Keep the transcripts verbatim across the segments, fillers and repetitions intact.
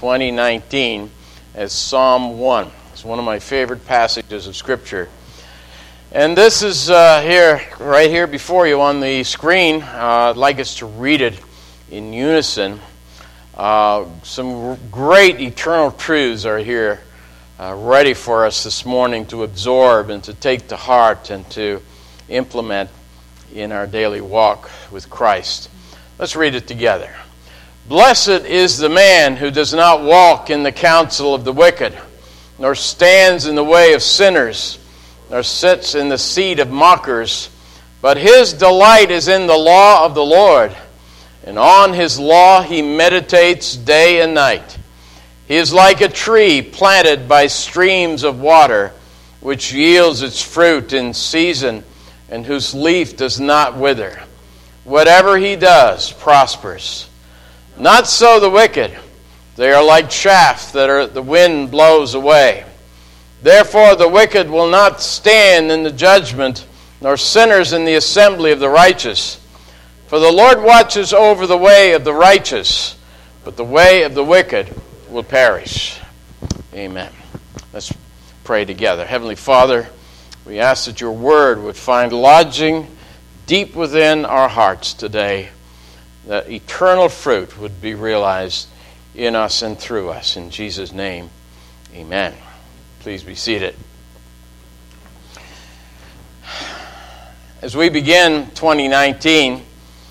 twenty nineteen as Psalm one. It's one of my favorite passages of Scripture. And this is uh, here, right here before you on the screen. Uh, I'd like us to read it in unison. Uh, some great eternal truths are here uh, ready for us this morning to absorb and to take to heart and to implement in our daily walk with Christ. Let's read it together. Blessed is the man who does not walk in the counsel of the wicked, nor stands in the way of sinners, nor sits in the seat of mockers, but his delight is in the law of the Lord, and on his law he meditates day and night. He is like a tree planted by streams of water, which yields its fruit in season, and whose leaf does not wither. Whatever he does prospers. Not so the wicked. They are like chaff that are, the wind blows away. Therefore the wicked will not stand in the judgment, nor sinners in the assembly of the righteous. For the Lord watches over the way of the righteous, but the way of the wicked will perish. Amen. Let's pray together. Heavenly Father, we ask that your word would find lodging deep within our hearts today, that eternal fruit would be realized in us and through us. In Jesus' name, amen. Please be seated. As we begin twenty nineteen,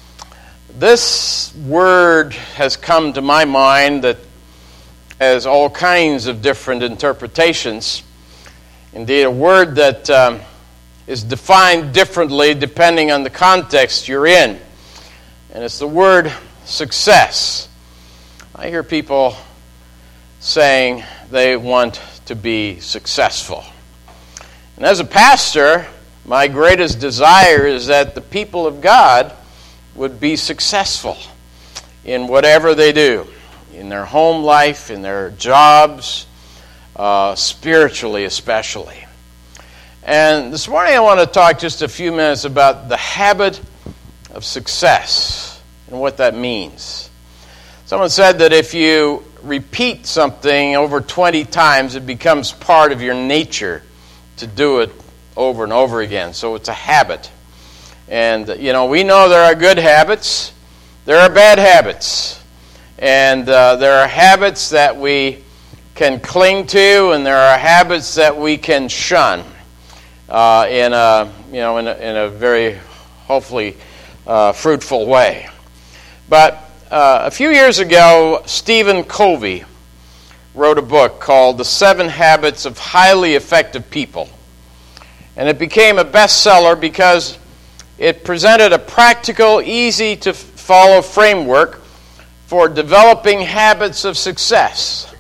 this word has come to my mind that has all kinds of different interpretations. Indeed, a word that um, is defined differently depending on the context you're in. And it's the word success. I hear people saying they want to be successful. And as a pastor, my greatest desire is that the people of God would be successful in whatever they do, in their home life, in their jobs, uh, spiritually especially. And this morning I want to talk just a few minutes about the habit of success and what that means. Someone said that if you repeat something over twenty times, it becomes part of your nature to do it over and over again. So it's a habit. And, you know, we know there are good habits, there are bad habits. And uh, there are habits that we can cling to, and there are habits that we can shun uh, in a, you know, in a, in a very, hopefully, uh, fruitful way. But uh, a few years ago, Stephen Covey wrote a book called The Seven Habits of Highly Effective People. And it became a bestseller because it presented a practical, easy-to-follow framework for developing habits of success.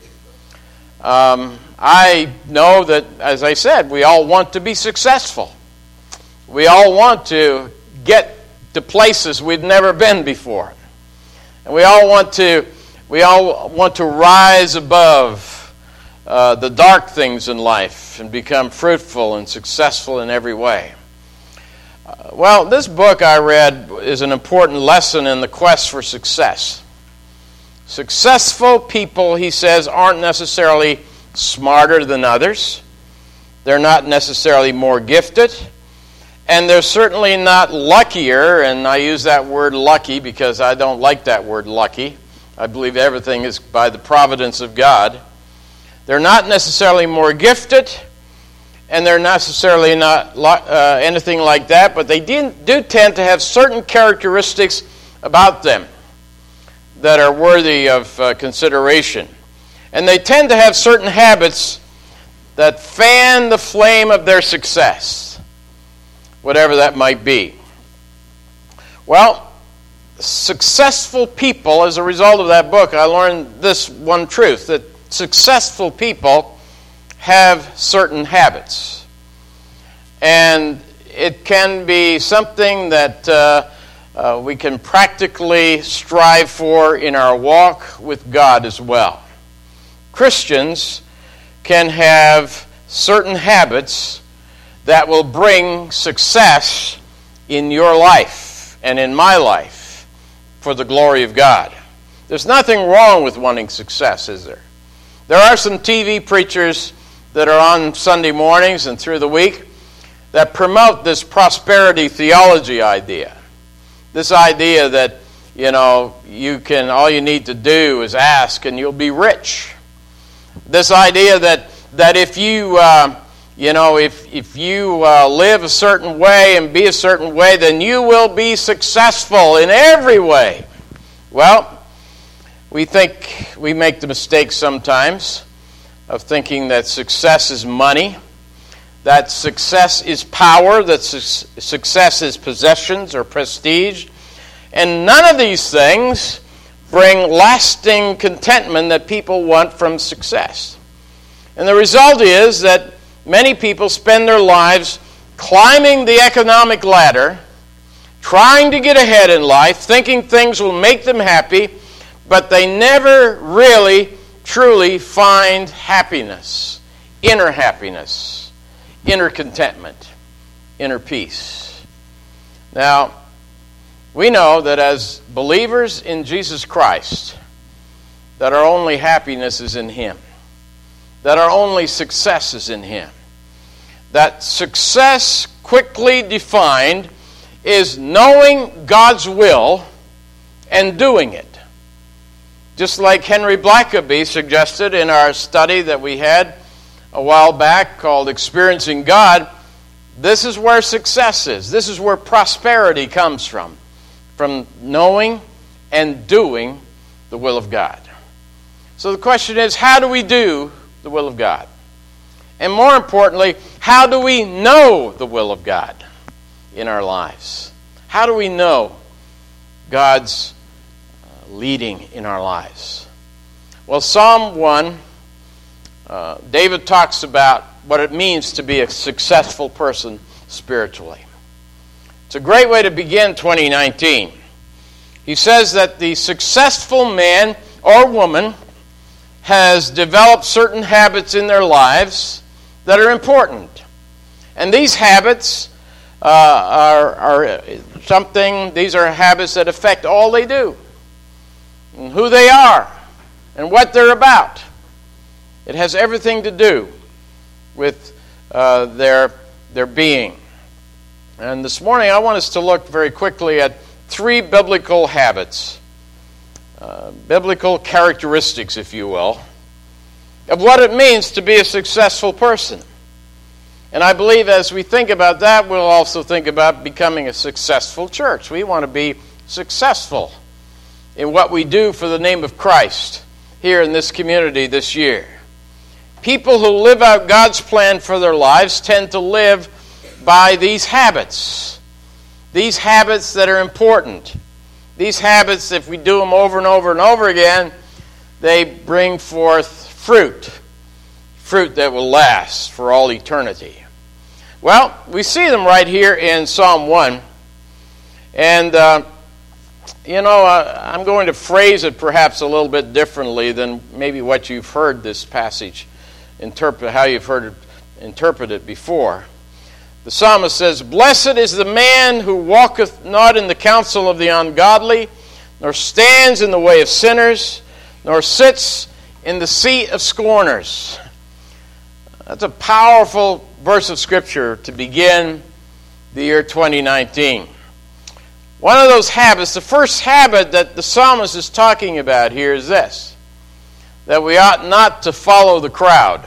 Um, I know that, as I said, we all want to be successful. We all want to get to places we've never been before. And we all want to we all want to rise above uh, the dark things in life and become fruitful and successful in every way. Uh, well, this book I read is an important lesson in the quest for success. Successful people, he says, aren't necessarily smarter than others. They're not necessarily more gifted. And they're certainly not luckier, and I use that word lucky because I don't like that word lucky. I believe everything is by the providence of God. They're not necessarily more gifted, and they're necessarily not uh, anything like that, but they do, do tend to have certain characteristics about them that are worthy of uh, consideration. And they tend to have certain habits that fan the flame of their success, whatever that might be. Well, successful people, as a result of that book, I learned this one truth, that successful people have certain habits. And it can be something that uh, uh, we can practically strive for in our walk with God as well. Christians can have certain habits that will bring success in your life and in my life for the glory of God. There's nothing wrong with wanting success, is there? There are some T V preachers that are on Sunday mornings and through the week that promote this prosperity theology idea. This idea that, you know, you can, all you need to do is ask and you'll be rich. This idea that that if you, uh, you know, if if you uh, live a certain way and be a certain way, then you will be successful in every way. Well, we think we make the mistake sometimes of thinking that success is money, that success is power, that su- success is possessions or prestige. And none of these things bring lasting contentment that people want from success. And the result is that many people spend their lives climbing the economic ladder, trying to get ahead in life, thinking things will make them happy, but they never really, truly find happiness, inner happiness, inner contentment, inner peace. Now, we know that as believers in Jesus Christ, that our only happiness is in Him, that our only success is in Him. That success, quickly defined, is knowing God's will and doing it. Just like Henry Blackaby suggested in our study that we had a while back called Experiencing God, this is where success is. This is where prosperity comes from. From knowing and doing the will of God. So the question is, how do we do the will of God? And more importantly, how do we know the will of God in our lives? How do we know God's leading in our lives? Well, Psalm one, uh, David talks about what it means to be a successful person spiritually. It's a great way to begin twenty nineteen. He says that the successful man or woman has developed certain habits in their lives that are important. And these habits uh, are, are something, these are habits that affect all they do, and who they are, and what they're about. It has everything to do with uh, their, their being. And this morning I want us to look very quickly at three biblical habits, uh, biblical characteristics, if you will, of what it means to be a successful person. And I believe as we think about that, we'll also think about becoming a successful church. We want to be successful in what we do for the name of Christ here in this community this year. People who live out God's plan for their lives tend to live by these habits. These habits that are important. These habits, if we do them over and over and over again, they bring forth fruit. Fruit that will last for all eternity. Well, we see them right here in Psalm one. And, uh, you know, uh, I'm going to phrase it perhaps a little bit differently than maybe what you've heard this passage interpret, how you've heard it interpreted before. The psalmist says, "Blessed is the man who walketh not in the counsel of the ungodly, nor stands in the way of sinners, nor sits in the seat of scorners." That's a powerful verse of Scripture to begin the year twenty nineteen. One of those habits, the first habit that the psalmist is talking about here is this, that we ought not to follow the crowd.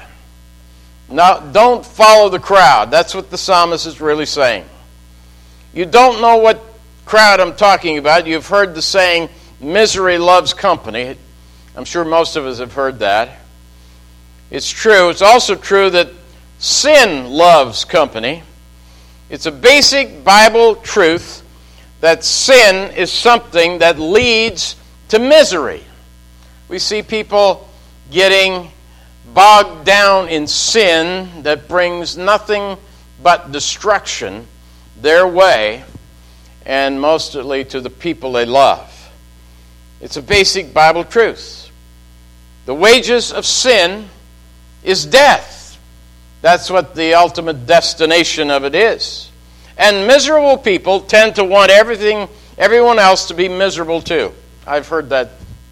No, don't follow the crowd. That's what the psalmist is really saying. You don't know what crowd I'm talking about. You've heard the saying, misery loves company. I'm sure most of us have heard that. It's true. It's also true that sin loves company. It's a basic Bible truth that sin is something that leads to misery. We see people getting bogged down in sin that brings nothing but destruction their way, and mostly to the people they love. It's a basic Bible truth. The wages of sin is death. That's what the ultimate destination of it is. And miserable people tend to want everything, everyone else to be miserable too. I've heard that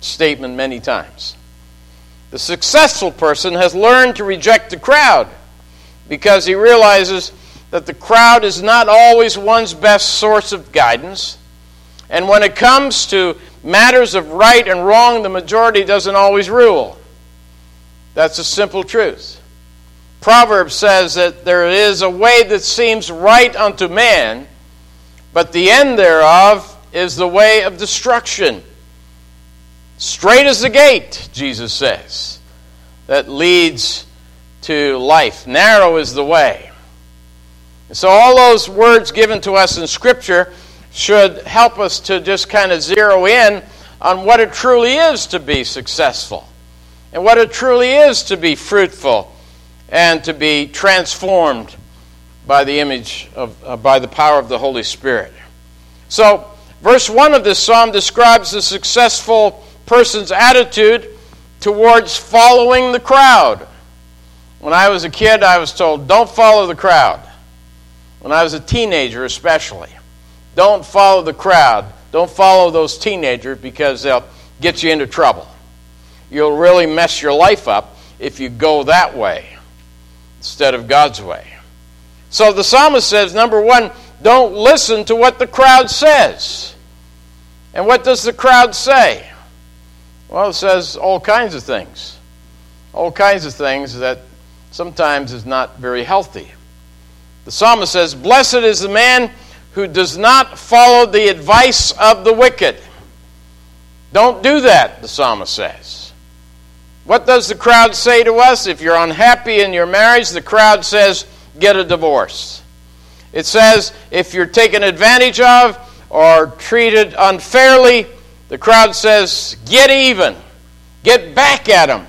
statement many times. The successful person has learned to reject the crowd because he realizes that the crowd is not always one's best source of guidance. And when it comes to matters of right and wrong, the majority doesn't always rule. That's a simple truth. Proverbs says that there is a way that seems right unto man, but the end thereof is the way of destruction. Straight is the gate, Jesus says, that leads to life. Narrow is the way. And so all those words given to us in Scripture should help us to just kind of zero in on what it truly is to be successful and what it truly is to be fruitful and to be transformed by the image of, uh, by the power of the Holy Spirit. So, verse one of this psalm describes the successful person's attitude towards following the crowd. When I was a kid, I was told, don't follow the crowd. When I was a teenager especially, don't follow the crowd. Don't follow those teenagers because they'll get you into trouble. You'll really mess your life up if you go that way instead of God's way. So the psalmist says, number one, don't listen to what the crowd says. And what does the crowd say? Well, it says all kinds of things. All kinds of things that sometimes is not very healthy. The psalmist says, blessed is the man who does not follow the advice of the wicked. Don't do that, the psalmist says. What does the crowd say to us? If you're unhappy in your marriage, the crowd says, get a divorce. It says, if you're taken advantage of or treated unfairly, the crowd says, get even. Get back at them.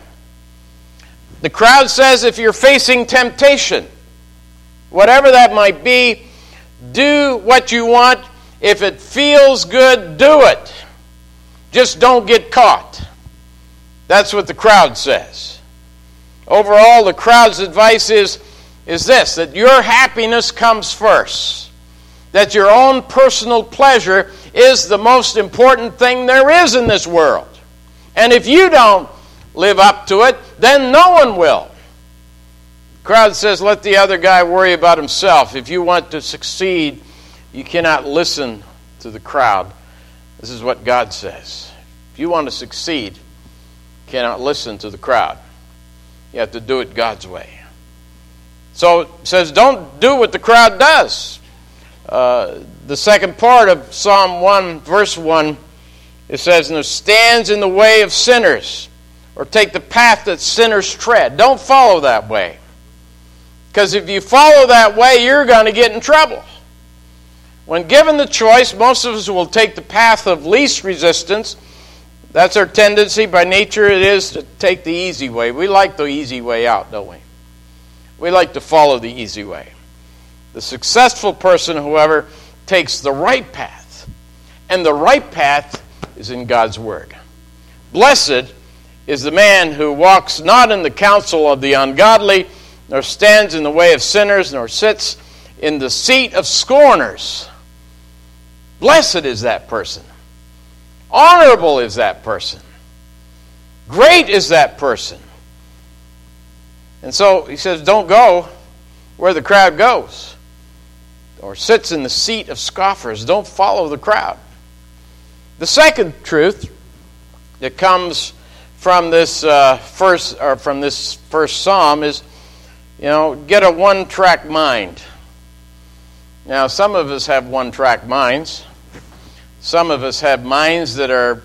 The crowd says, if you're facing temptation, whatever that might be, do what you want. If it feels good, do it. Just don't get caught. That's what the crowd says. Overall, the crowd's advice is, is this, that your happiness comes first. That your own personal pleasure is the most important thing there is in this world. And if you don't live up to it, then no one will. The crowd says, let the other guy worry about himself. If you want to succeed, you cannot listen to the crowd. This is what God says. If you want to succeed, you cannot listen to the crowd. You have to do it God's way. So it says, don't do what the crowd does. Uh, the second part of Psalm one, verse one, it says, and it stands in the way of sinners, or take the path that sinners tread. Don't follow that way. Because if you follow that way, you're going to get in trouble. When given the choice, most of us will take the path of least resistance. That's our tendency by nature. It is to take the easy way. We like the easy way out, don't we? We like to follow the easy way. The successful person, however, takes the right path. And the right path is in God's Word. Blessed is the man who walks not in the counsel of the ungodly, nor stands in the way of sinners, nor sits in the seat of scorners. Blessed is that person. Honorable is that person. Great is that person. And so he says, don't go where the crowd goes, or sits in the seat of scoffers. Don't follow the crowd. The second truth that comes from this uh, first or from this first psalm is, you know, get a one-track mind. Now, some of us have one-track minds. Some of us have minds that are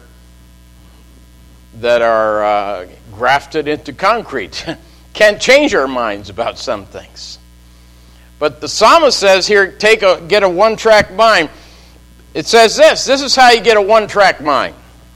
that are uh, grafted into concrete. Can't change our minds about some things. But the psalmist says here, take a get a one-track mind. It says this. This is how you get a one-track mind.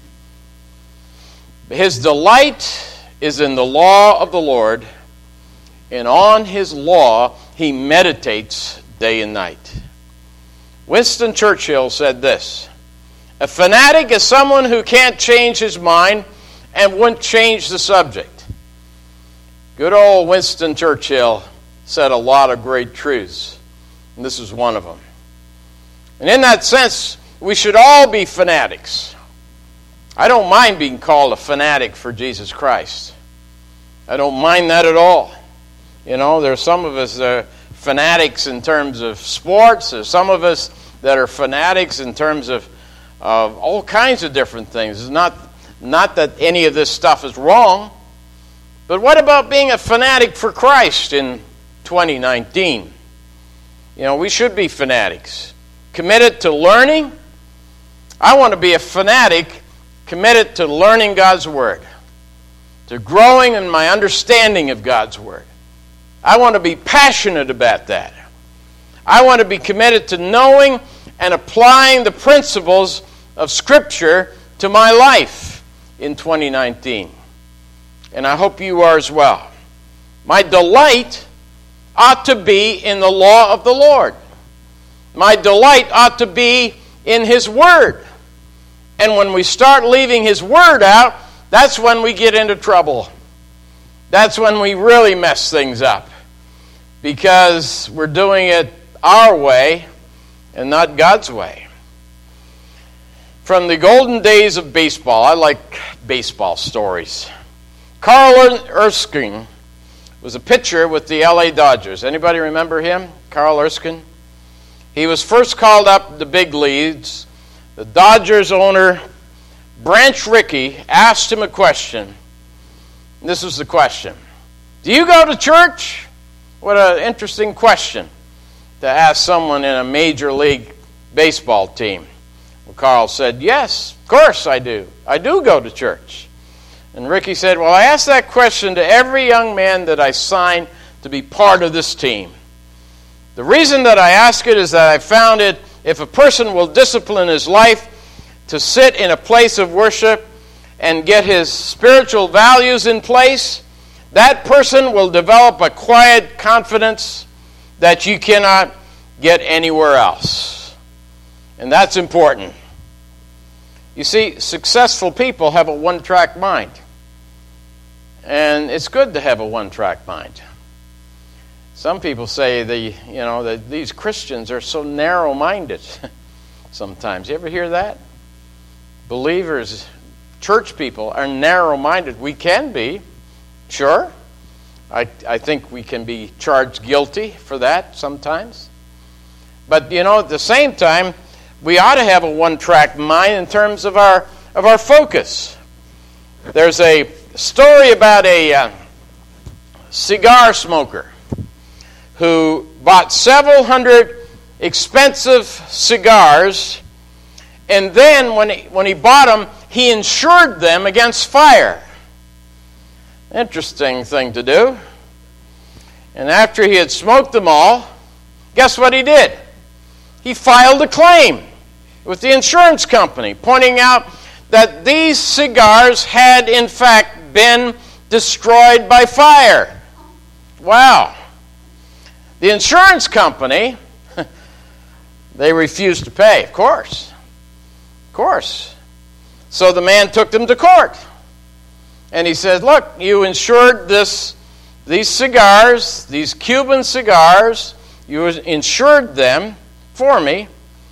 His delight is in the law of the Lord, and on his law he meditates day and night. Winston Churchill said this, a fanatic is someone who can't change his mind and won't change the subject. Good old Winston Churchill said a lot of great truths, and this is one of them. And in that sense, we should all be fanatics. I don't mind being called a fanatic for Jesus Christ. I don't mind that at all. You know, there's some of us that are fanatics in terms of sports. There's some of us that are fanatics in terms of, of all kinds of different things. It's not, not that any of this stuff is wrong. But what about being a fanatic for Christ in twenty nineteen? You know, we should be fanatics. Committed to learning. I want to be a fanatic committed to learning God's Word, to growing in my understanding of God's Word. I want to be passionate about that. I want to be committed to knowing and applying the principles of Scripture to my life in twenty nineteen. And I hope you are as well. My delight ought to be in the law of the Lord. My delight ought to be in His Word. And when we start leaving His Word out, that's when we get into trouble. That's when we really mess things up. Because we're doing it our way and not God's way. From the golden days of baseball, I like baseball stories. Carl Erskine was a pitcher with the L A Dodgers. Anybody remember him? Carl Erskine? He was first called up the big leagues. The Dodgers owner, Branch Rickey, asked him a question. This was the question. Do you go to church? What an interesting question to ask someone in a major league baseball team. Well, Carl said, yes, of course I do. I do go to church. And Ricky said, well, I asked that question to every young man that I signed to be part of this team. The reason that I ask it is that I found it, if a person will discipline his life to sit in a place of worship and get his spiritual values in place, that person will develop a quiet confidence that you cannot get anywhere else. And that's important. You see, successful people have a one-track mind. And it's good to have a one-track mind. Some people say the, you know, that these Christians are so narrow-minded sometimes. You ever hear that? Believers, church people are narrow-minded. We can be, sure. I, I think we can be charged guilty for that sometimes. But, you know, at the same time, we ought to have a one-track mind in terms of our of our focus. There's a story about a uh, cigar smoker who bought several hundred expensive cigars, and then when he, when he bought them, he insured them against fire. Interesting thing to do. And after he had smoked them all, guess what he did? He filed a claim with the insurance company, pointing out that these cigars had in fact been destroyed by fire. Wow. The insurance company, they refused to pay, of course. Of course. So the man took them to court. And he said, look, you insured this, these cigars, these Cuban cigars, you insured them for me,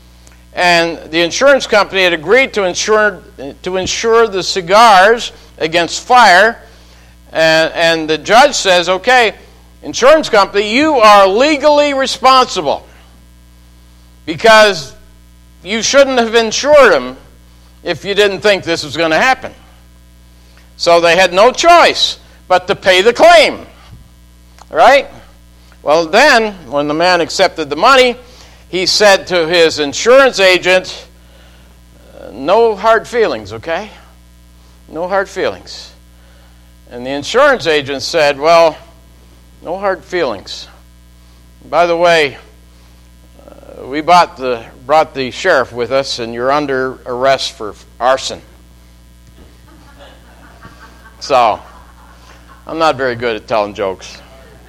and the insurance company had agreed to insure to insure the cigars against fire, and, and the judge says, okay, insurance company, you are legally responsible because you shouldn't have insured them if you didn't think this was going to happen. So they had no choice but to pay the claim, right? Well, then, when the man accepted the money, he said to his insurance agent, no hard feelings, okay? No hard feelings. And the insurance agent said, well, no hard feelings. By the way, uh, we bought the, brought the sheriff with us, and you're under arrest for arson. So, I'm not very good at telling jokes.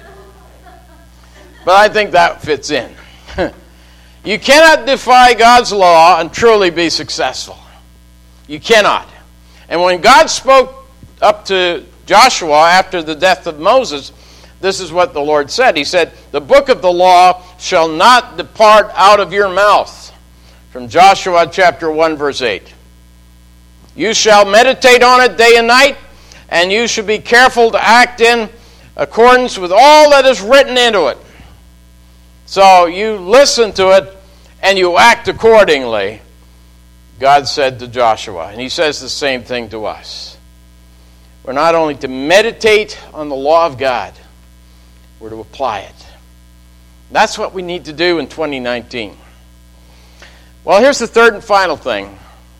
But I think that fits in. You cannot defy God's law and truly be successful. You cannot. And when God spoke up to Joshua after the death of Moses, this is what the Lord said. He said, the book of the law shall not depart out of your mouth. From Joshua chapter one, verse eight. You shall meditate on it day and night, and you should be careful to act in accordance with all that is written into it. So you listen to it, and you act accordingly, God said to Joshua. And he says the same thing to us. We're not only to meditate on the law of God, we're to apply it. That's what we need to do in twenty nineteen. Well, here's the third and final thing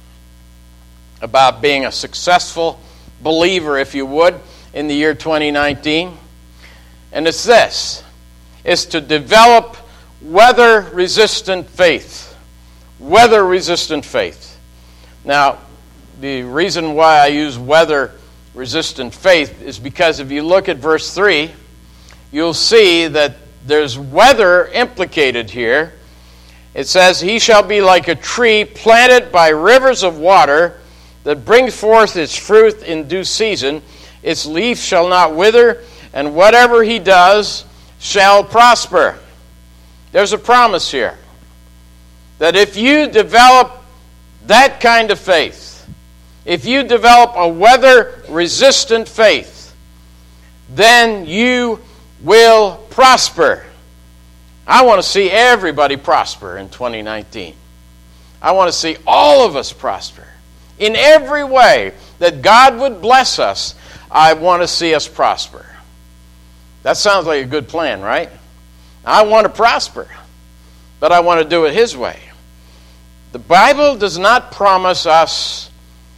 about being a successful believer, if you would, in the year twenty nineteen. And it's this, is to develop weather-resistant faith. Weather-resistant faith. Now, the reason why I use weather-resistant faith is because if you look at verse three, you'll see that there's weather implicated here. It says, he shall be like a tree planted by rivers of water that brings forth its fruit in due season. Its leaf shall not wither, and whatever he does shall prosper. There's a promise here that if you develop that kind of faith, if you develop a weather-resistant faith, then you will prosper. I want to see everybody prosper in twenty nineteen. I want to see all of us prosper. In every way that God would bless us, I want to see us prosper. That sounds like a good plan, right? I want to prosper, but I want to do it His way. The Bible does not promise us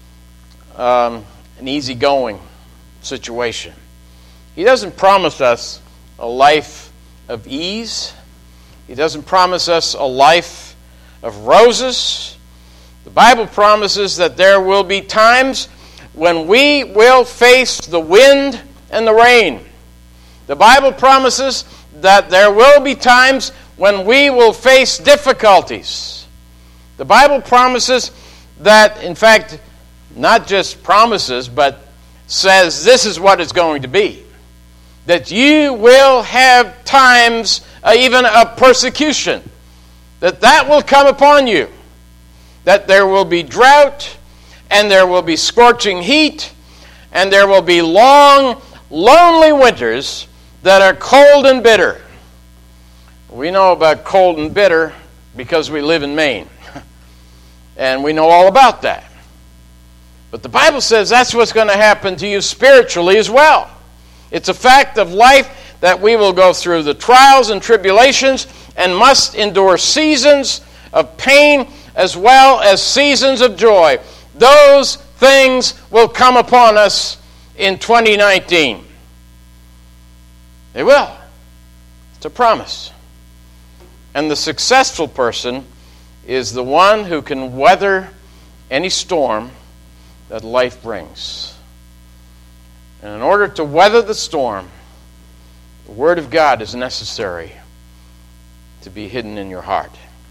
um, an easygoing situation. He doesn't promise us a life of ease. He doesn't promise us a life of roses. The Bible promises that there will be times when we will face the wind and the rain. The Bible promises that there will be times when we will face difficulties. The Bible promises that, in fact, not just promises, but says this is what it's going to be. That you will have times, uh, even of persecution. That that will come upon you. That there will be drought, and there will be scorching heat, and there will be long, lonely winters that are cold and bitter. We know about cold and bitter because we live in Maine. And we know all about that. But the Bible says that's what's going to happen to you spiritually as well. It's a fact of life that we will go through the trials and tribulations and must endure seasons of pain as well as seasons of joy. Those things will come upon us in twenty nineteen. They will. It's a promise. And the successful person is the one who can weather any storm that life brings. And in order to weather the storm, the Word of God is necessary to be hidden in your heart.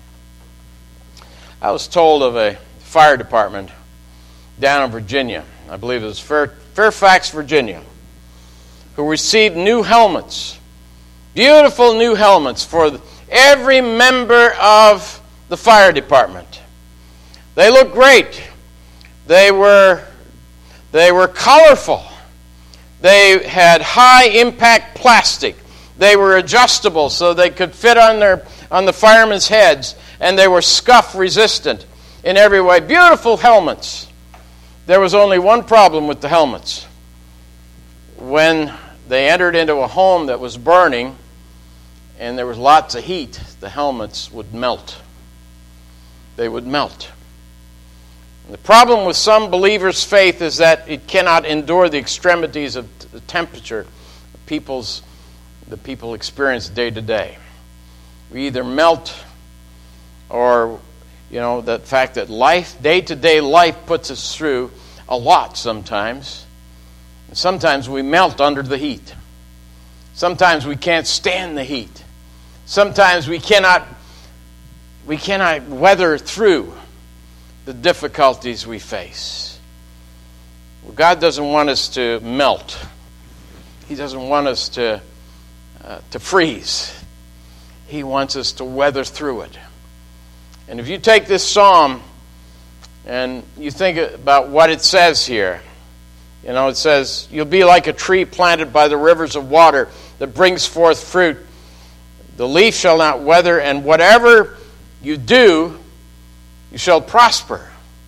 I was told of a fire department down in Virginia, I believe it was Fair, Fairfax, Virginia, who received new helmets, beautiful new helmets for every member of the fire department. They looked great. They were, they were colorful. They had high-impact plastic. They were adjustable so they could fit on their on the firemen's heads, and they were scuff-resistant in every way. Beautiful helmets. There was only one problem with the helmets. When they entered into a home that was burning and there was lots of heat, the helmets would melt. They would melt. The problem with some believers' faith is that it cannot endure the extremities of the temperature people's, the people experience day to day. We either melt or, you know, the fact that life, day-to-day life puts us through a lot sometimes. And sometimes we melt under the heat. Sometimes we can't stand the heat. Sometimes we cannot, we cannot weather through the difficulties we face. Well, God doesn't want us to melt. He doesn't want us to, uh, to freeze. He wants us to weather through it. And if you take this psalm And you think about what it says here. You know, it says, you'll be like a tree planted by the rivers of water that brings forth fruit. The leaf shall not wither, and whatever you do, you shall prosper.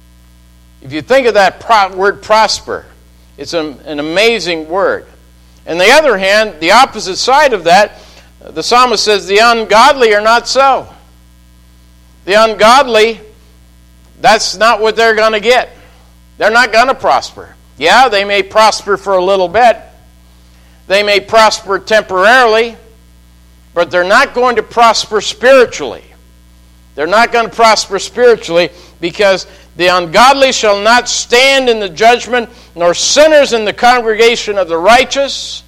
If you think of that pro- word prosper, it's an, an amazing word. On the other hand, the opposite side of that, the psalmist says, the ungodly are not so. The ungodly, that's not what they're going to get. They're not going to prosper. Yeah, they may prosper for a little bit. They may prosper temporarily, but they're not going to prosper spiritually. They're not going to prosper spiritually because the ungodly shall not stand in the judgment, nor sinners in the congregation of the righteous.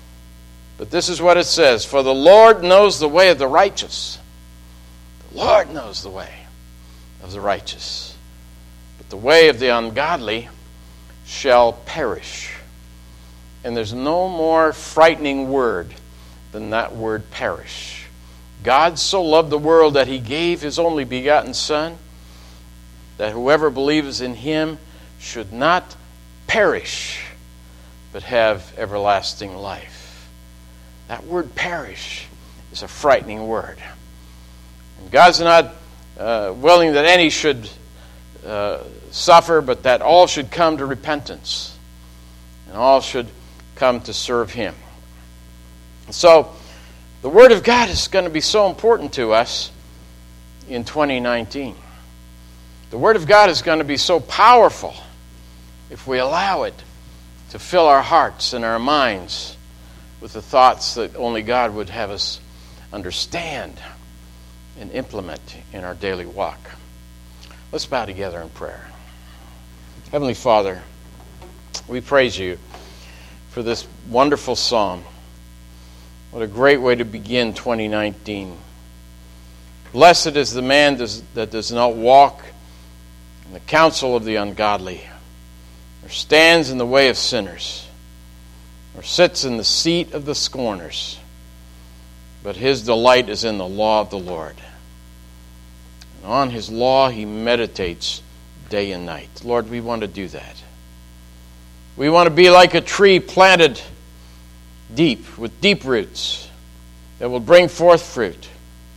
But this is what it says, for the Lord knows the way of the righteous. The Lord knows the way of the righteous. But the way of the ungodly shall perish. And there's no more frightening word than that word perish. God so loved the world that he gave his only begotten Son, that whoever believes in him should not perish, but have everlasting life. That word perish is a frightening word. And God's not uh, willing that any should uh, suffer, but that all should come to repentance. And all should come to serve him. And so, the Word of God is going to be so important to us in twenty nineteen. The Word of God is going to be so powerful if we allow it to fill our hearts and our minds with the thoughts that only God would have us understand and implement in our daily walk. Let's bow together in prayer. Heavenly Father, we praise you for this wonderful psalm. What a great way to begin twenty nineteen. Blessed is the man does, that does not walk in the counsel of the ungodly, or stands in the way of sinners, or sits in the seat of the scorners. But his delight is in the law of the Lord. And on his law he meditates day and night. Lord, we want to do that. We want to be like a tree planted deep, with deep roots, that will bring forth fruit.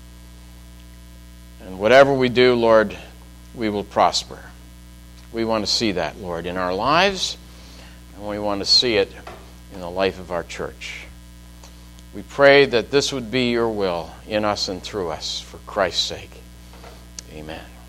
And whatever we do, Lord, we will prosper. We want to see that, Lord, in our lives, and we want to see it in the life of our church. We pray that this would be your will in us and through us, for Christ's sake. Amen.